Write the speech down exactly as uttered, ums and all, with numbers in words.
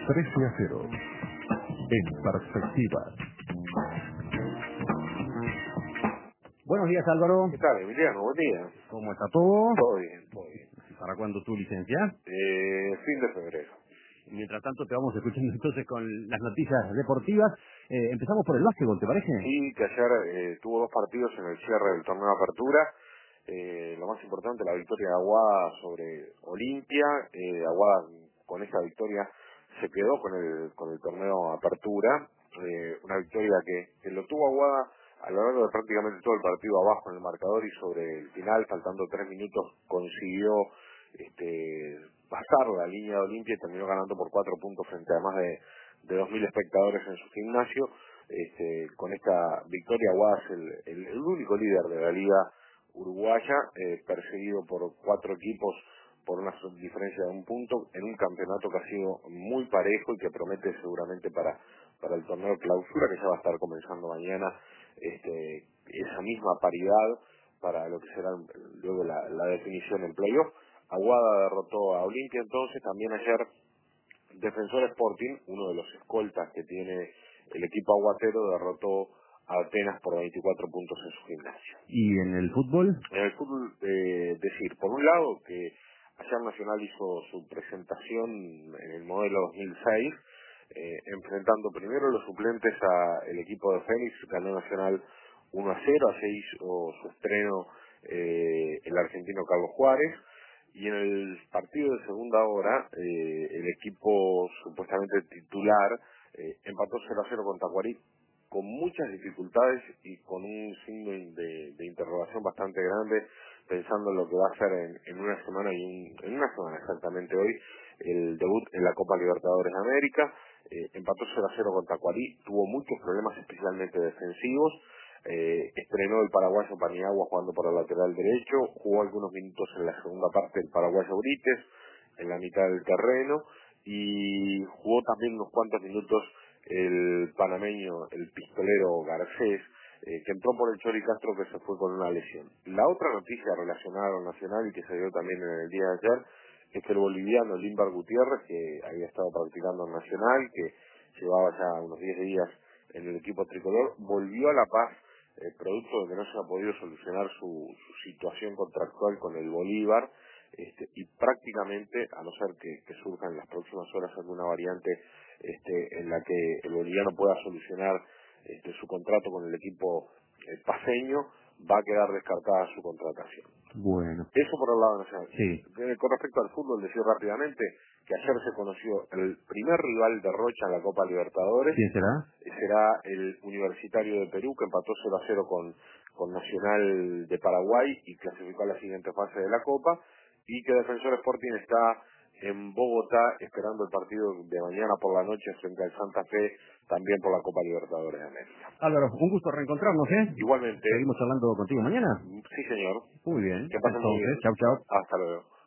trece a cero. En perspectiva. Buenos días, Álvaro. ¿Qué tal, Emiliano? Buen día. ¿Cómo está todo? Todo bien, todo bien. ¿Para cuándo tu licencia? Eh, fin de febrero. Mientras tanto te vamos escuchando entonces con las noticias deportivas. Eh, empezamos por el básquetbol, ¿te parece? Sí, que ayer eh, tuvo dos partidos en el cierre del torneo de apertura. Eh, lo más importante, la victoria de Aguada sobre Olimpia. Eh, Aguada con esa victoria se quedó con el con el torneo apertura. Eh, una victoria que, que lo tuvo Aguada a lo largo de prácticamente todo el partido abajo en el marcador, y sobre el final, faltando tres minutos, consiguió este pasar la línea de Olimpia y terminó ganando por cuatro puntos frente a más de, de dos mil espectadores en su gimnasio. Este, con esta victoria, Aguada es el, el, el único líder de la liga uruguaya, eh, perseguido por cuatro equipos por una diferencia de un punto, en un campeonato que ha sido muy parejo y que promete seguramente para, para el torneo de clausura, que ya va a estar comenzando mañana, este, esa misma paridad para lo que será luego la, la definición en playoff. Aguada derrotó a Olimpia entonces. También ayer Defensor Sporting, uno de los escoltas que tiene el equipo aguatero, derrotó a Atenas por veinticuatro puntos en su gimnasio. ¿Y en el fútbol? En el fútbol, eh, decir, por un lado, que ayer Nacional hizo su presentación en el modelo dos mil seis, eh, enfrentando primero los suplentes a el equipo de Fénix. Ganó Nacional uno a cero, así hizo su estreno eh, el argentino Carlos Juárez. Y en el partido de segunda hora, eh, el equipo supuestamente titular eh, empató cero a cero con Tacuarí, con muchas dificultades y con un signo de, de interrogación bastante grande, pensando en lo que va a hacer en, en una semana, y un, en una semana exactamente hoy, el debut en la Copa Libertadores de América. Eh, empató cero a cero con Tacuarí, tuvo muchos problemas especialmente defensivos. Eh, estrenó el paraguayo Paniagua jugando por el lateral derecho, jugó algunos minutos en la segunda parte el paraguayo Brites, en la mitad del terreno, y jugó también unos cuantos minutos el panameño, el pistolero Garcés, eh, que entró por el Chori Castro, que se fue con una lesión. La otra noticia relacionada a lo nacional y que se dio también en el día de ayer es que el boliviano Limbar Gutiérrez, que había estado practicando en Nacional, que llevaba ya unos diez días en el equipo tricolor, volvió a La Paz, eh, producto de que no se ha podido solucionar su, su situación contractual con el Bolívar, este, y prácticamente, a no ser que, que surja en las próximas horas alguna variante este, en la que el boliviano pueda solucionar este, su contrato con el equipo eh, paseño, va a quedar descartada su contratación. Bueno. Eso por el lado nacional. Sí. Eh, Con respecto al fútbol, decir rápidamente que ayer se conoció el primer rival de Rocha en la Copa Libertadores. ¿Quién será? Eh, Será el Universitario de Perú, que empató cero a cero con, con Nacional de Paraguay y clasificó a la siguiente fase de la Copa, y que Defensor Sporting está en Bogotá esperando el partido de mañana por la noche frente al Santa Fe, también por la Copa Libertadores de América. Álvaro, un gusto reencontrarnos, ¿eh? Igualmente. Seguimos hablando contigo mañana. Sí, señor. Muy bien. Que pasen muy Entonces, bien. chau, chau. Hasta luego.